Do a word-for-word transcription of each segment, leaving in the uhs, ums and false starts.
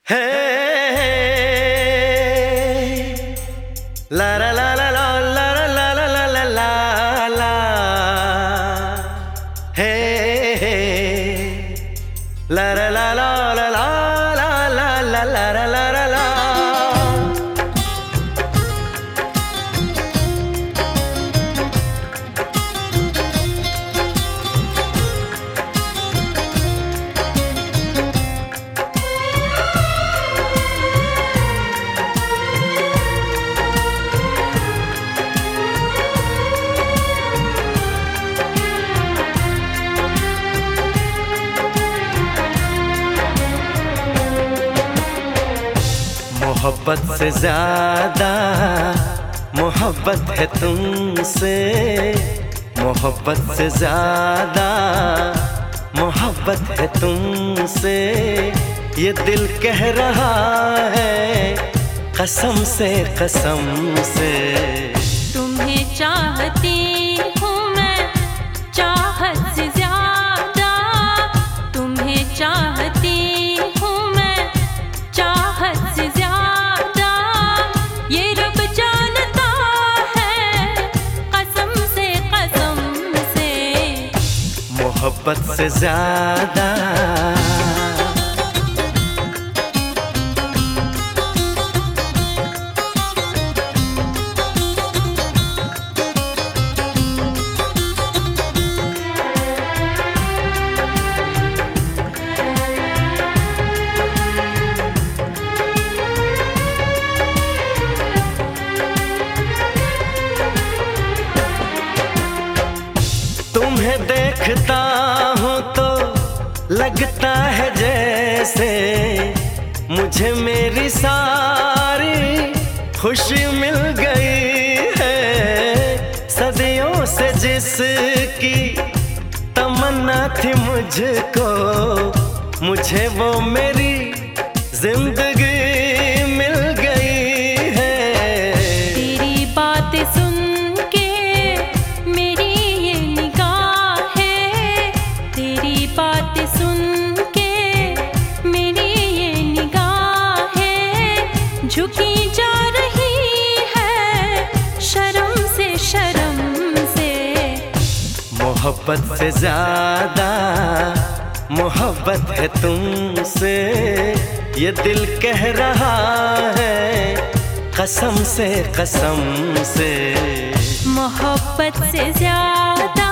हे ला ला ला ला ला ला ला ला ला ला ला ला हे ला ला ला ला ला ला ला ला ला ला ला ला ला। मोहब्बत से ज्यादा मोहब्बत है तुमसे, मोहब्बत से ज्यादा मोहब्बत है तुमसे। ये दिल कह रहा है कसम से कसम से। तुम्हें चाहती हूँ मैं चाहत से ज्यादा, तुम्हें चाहती हूँ मैं चाहत से ज्यादा। ये रब जानता है कसम से कसम से। मोहब्बत से ज्यादा तुम्हें देखता हूँ तो लगता है जैसे मुझे मेरी सारी खुशी मिल गई है। सदियों से जिसकी तमन्ना थी मुझको, मुझे वो मेरी जिंदगी मिल गई है। तेरी बातें सुन सुन के मेरी ये निगाहें झुकी जा रही है शर्म से शर्म से। मोहब्बत से ज्यादा मोहब्बत है तुमसे, ये दिल कह रहा है कसम से कसम से। मोहब्बत से ज्यादा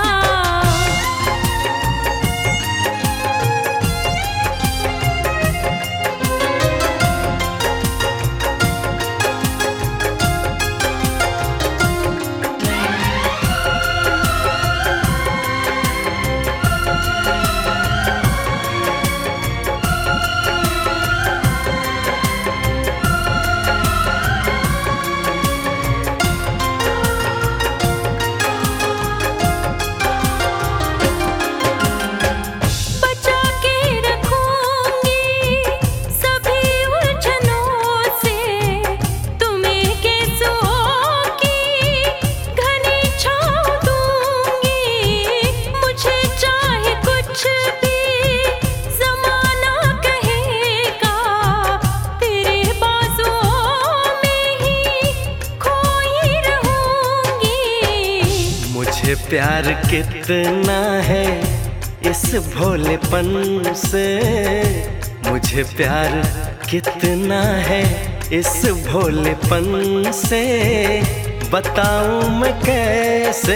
प्यार कितना है इस भोलेपन से, मुझे प्यार कितना है इस भोलेपन से। बताऊं मैं कैसे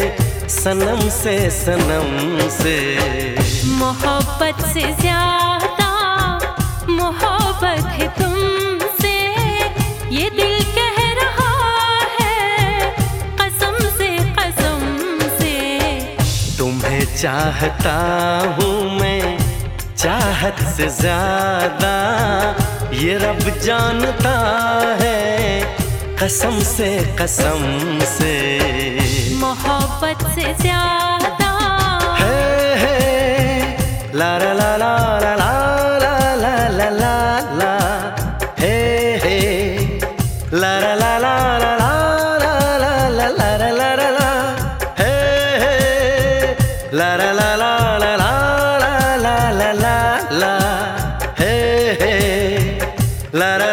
सनम से सनम से। मोहब्बत से ज्यादा मोहब्बत है तुमसे, ये दिल कह रहा है कसम से कसम से। तुम्हें चाहता हूँ मैं चाहत से ज्यादा, ये रब जानता है कसम से कसम से। मोहब्बत से ज्यादा है है ला ला ला ला ला ला ला ला ला ला हे हे ला ला ला ला ला ला ला ला ला ला ला ला हे हे ला ला ला ला ला ला ला ला ला ला हे हे ला ला